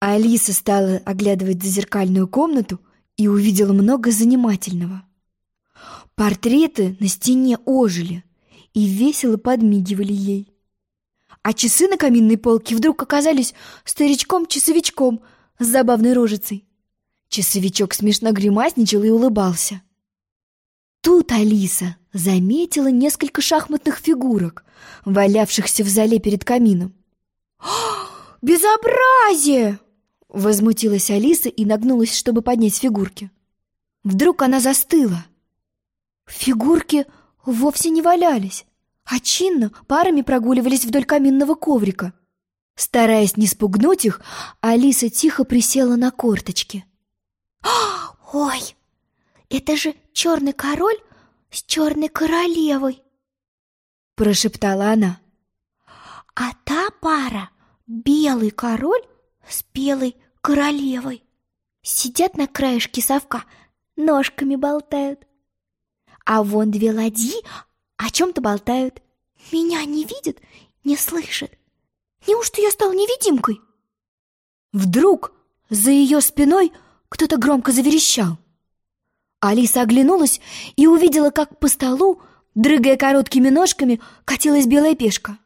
Алиса стала оглядывать зазеркальную комнату и увидела много занимательного. Портреты на стене ожили и весело подмигивали ей. А часы на каминной полке вдруг оказались старичком-часовичком с забавной рожицей. Часовичок смешно гримасничал и улыбался. Тут Алиса заметила несколько шахматных фигурок, валявшихся в зале перед камином. «Безобразие!» — возмутилась Алиса и нагнулась, чтобы поднять фигурки. Вдруг она застыла. Фигурки вовсе не валялись, а чинно парами прогуливались вдоль каминного коврика. Стараясь не спугнуть их, Алиса тихо присела на корточки. «Ой, это же черный король с черной королевой!» — прошептала она. «А та пара — белый король с белой королевой. Сидят на краешке совка, ножками болтают. А вон две ладьи о чем-то болтают. Меня не видят, не слышат. Неужто я стала невидимкой?» Вдруг за ее спиной кто-то громко заверещал. Алиса оглянулась и увидела, как по столу, дрыгая короткими ножками, катилась белая пешка.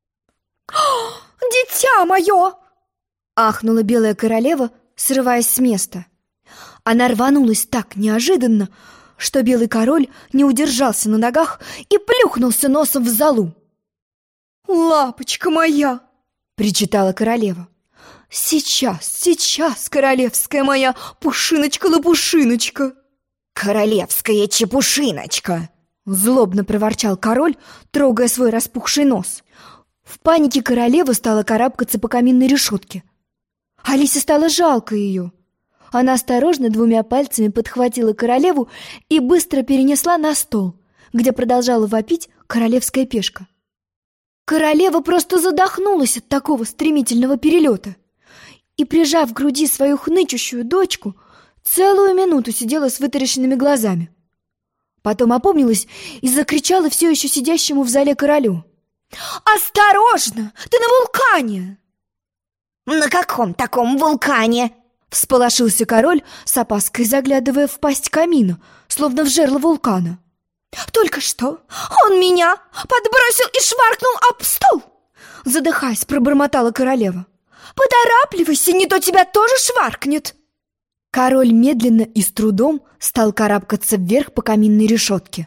«Дитя мое!» — ахнула белая королева, срываясь с места. Она рванулась так неожиданно, что белый король не удержался на ногах и плюхнулся носом в золу. «Лапочка моя!» — причитала королева. Сейчас, королевская моя пушиночка-лопушиночка!» «Королевская чепушиночка!» — злобно проворчал король, трогая свой распухший нос. В панике королева стала карабкаться по каминной решетке. Алисе стало жалко ее. Она осторожно 2 пальцами подхватила королеву и быстро перенесла на стол, где продолжала вопить королевская пешка. Королева просто задохнулась от такого стремительного перелета и, прижав к груди свою хнычущую дочку, целую минуту сидела с вытаращенными глазами. Потом опомнилась и закричала все еще сидящему в зале королю: «Осторожно! Ты на вулкане!» «На каком таком вулкане?» — всполошился король, с опаской заглядывая в пасть камина, словно в жерло вулкана. «Только что он меня подбросил и шваркнул об стол!» Задыхаясь, пробормотала королева. «Поторапливайся, не то тебя тоже шваркнет!» Король медленно и с трудом стал карабкаться вверх по каминной решетке.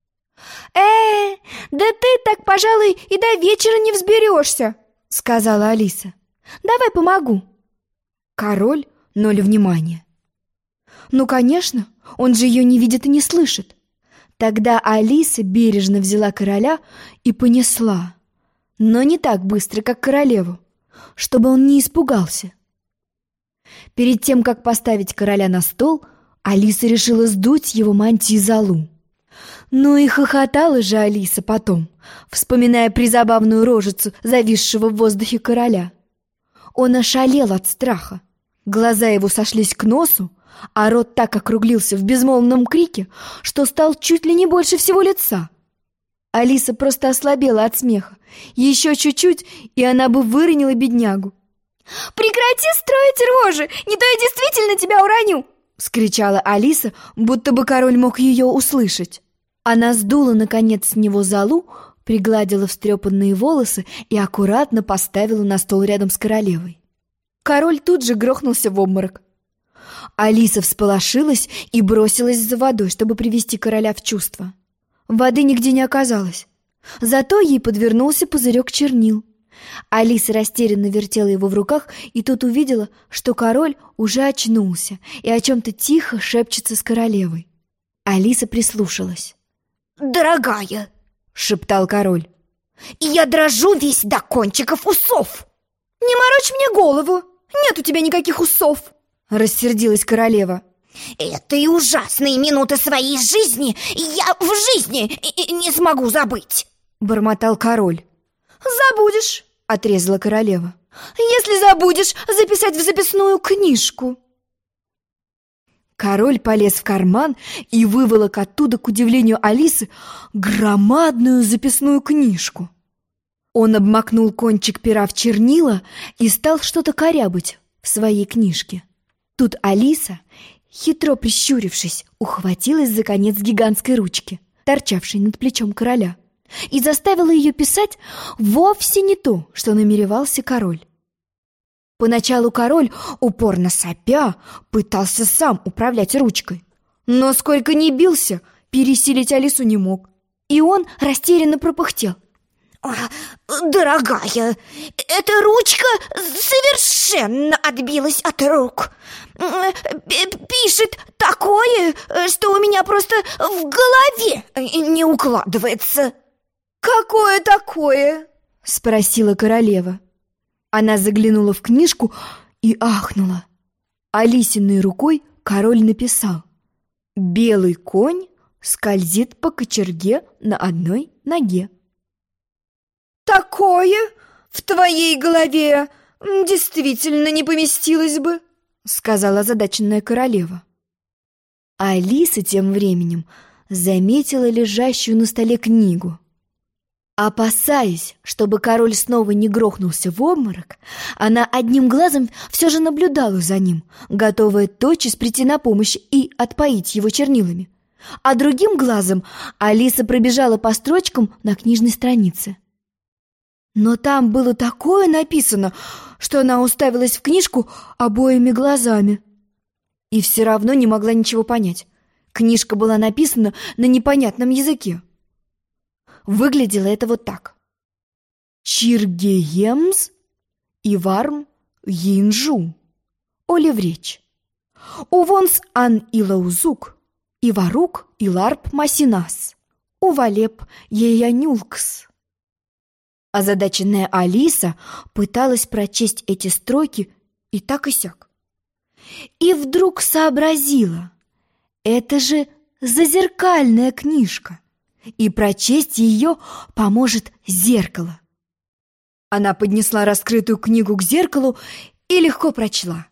Да ты так, пожалуй, и до вечера не взберешься!» — сказала Алиса. «Давай помогу!» Король — 0 внимания. Ну, конечно, он же ее не видит и не слышит. Тогда Алиса бережно взяла короля и понесла, но не так быстро, как королеву, чтобы он не испугался. Перед тем, как поставить короля на стол, Алиса решила сдуть его мантии золу. Ну и хохотала же Алиса потом, вспоминая призабавную рожицу зависшего в воздухе короля. Он ошалел от страха. Глаза его сошлись к носу, а рот так округлился в безмолвном крике, что стал чуть ли не больше всего лица. Алиса просто ослабела от смеха. Еще чуть-чуть, и она бы выронила беднягу. «Прекрати строить рожи, не то я действительно тебя уроню!» — скричала Алиса, будто бы король мог ее услышать. Она сдула, наконец, с него золу, пригладила встрепанные волосы и аккуратно поставила на стол рядом с королевой. Король тут же грохнулся в обморок. Алиса всполошилась и бросилась за водой, чтобы привести короля в чувство. Воды нигде не оказалось. Зато ей подвернулся пузырек чернил. Алиса растерянно вертела его в руках и тут увидела, что король уже очнулся и о чем-то тихо шепчется с королевой. Алиса прислушалась. «Дорогая!» — шептал король. «Я дрожу весь до кончиков усов!» «Не морочь мне голову! Нет у тебя никаких усов!» — рассердилась королева. «Это и ужасные минуты своей жизни я в жизни не смогу забыть!» — бормотал король. «Забудешь!» — отрезала королева. «Если забудешь, записать в записную книжку!» Король полез в карман и выволок оттуда, к удивлению Алисы, громадную записную книжку. Он обмакнул кончик пера в чернила и стал что-то корябать в своей книжке. Тут Алиса, хитро прищурившись, ухватилась за конец гигантской ручки, торчавшей над плечом короля, и заставила ее писать вовсе не то, что намеревался король. Поначалу король, упорно сопя, пытался сам управлять ручкой, но сколько ни бился, пересилить Алису не мог, и он растерянно пропыхтел: «Дорогая, эта ручка совершенно отбилась от рук. Пишет такое, что у меня просто в голове не укладывается». «Какое такое?» — спросила королева. Она заглянула в книжку и ахнула. Алисиной рукой король написал: «Белый конь скользит по кочерге на одной ноге». «Такое в твоей голове действительно не поместилось бы», — сказала озадаченная королева. Алиса тем временем заметила лежащую на столе книгу. Опасаясь, чтобы король снова не грохнулся в обморок, она одним глазом все же наблюдала за ним, готовая тотчас прийти на помощь и отпоить его чернилами. А другим глазом Алиса пробежала по строчкам на книжной странице. Но там было такое написано, что она уставилась в книжку обоими глазами. И все равно не могла ничего понять. Книжка была написана на непонятном языке. Выглядело это вот так: Чиргеемс Иварм Йинжу Оливреч Увонс ан Илаузук Иварук Иларп Масинас Увалеп Еянюлкс. Озадаченная Алиса пыталась прочесть эти строки и так и сяк. И вдруг сообразила: это же зазеркальная книжка, и прочесть ее поможет зеркало. Она поднесла раскрытую книгу к зеркалу и легко прочла: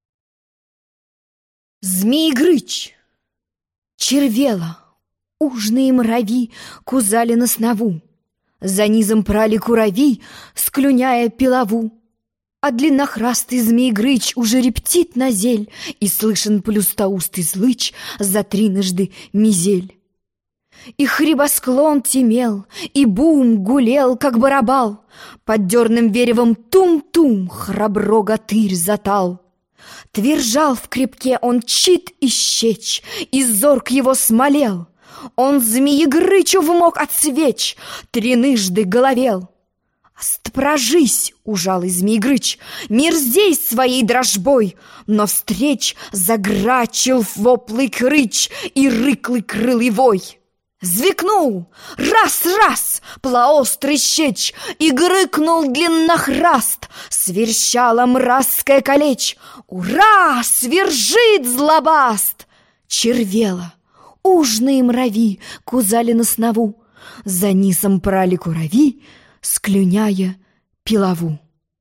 Змей-грыч, червела, ужные мрави кузали на снову, за низом прали курави, склюняя пилову. А длиннохрастый змей-грыч уже рептит на зель, и слышен плюстоустый злыч за триножды мизель. И хребосклон темел, и бум гулел, как барабал, под дерным веревом тум-тум храбро гатырь затал. Твержал в крепке он чит и щечь, и зорк его смолел. Он змеегрычу вмог от свеч, триножды головел. «Стпражись, ужалый змей-грыч, мерзей своей дрожбой!» Но встреч заграчил воплый крыч и рыклый крылый вой. Звикнул раз-раз плоострый щечь, и грыкнул длиннохраст, сверщала мразкая колечь. Ура! Свержит злобаст! Червела, ужные мрави кузали на снову, за низом прали курави, склюняя пилову.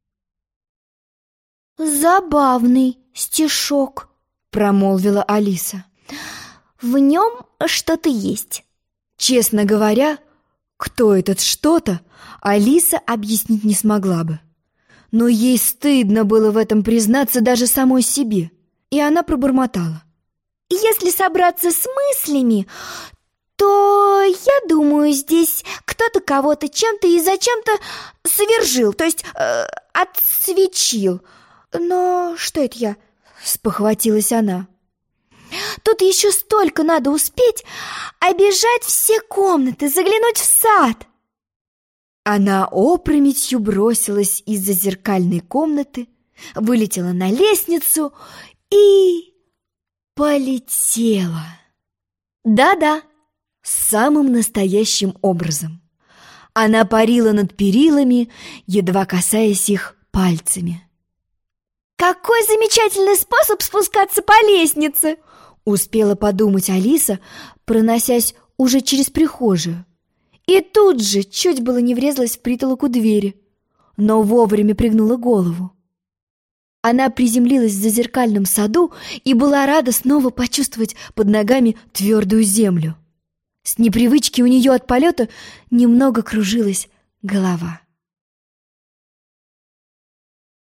«Забавный стишок», — промолвила Алиса. «В нем что-то есть». Честно говоря, кто этот что-то, Алиса объяснить не смогла бы. Но ей стыдно было в этом признаться даже самой себе, и она пробормотала: «Если собраться с мыслями, то, я думаю, здесь кто-то кого-то чем-то и зачем-то свержил, то есть отсвечил. Но что это я?» — спохватилась она. «Тут еще столько надо успеть: обежать все комнаты, заглянуть в сад». Она опрометью бросилась из-за зеркальной комнаты, вылетела на лестницу и полетела. Да-да, самым настоящим образом. Она парила над перилами, едва касаясь их пальцами. «Какой замечательный способ спускаться по лестнице!» успела подумать Алиса, проносясь уже через прихожую. И тут же чуть было не врезалась в притолоку двери, но вовремя пригнула голову. Она приземлилась в зазеркальном саду и была рада снова почувствовать под ногами твердую землю. С непривычки у нее от полета немного кружилась голова.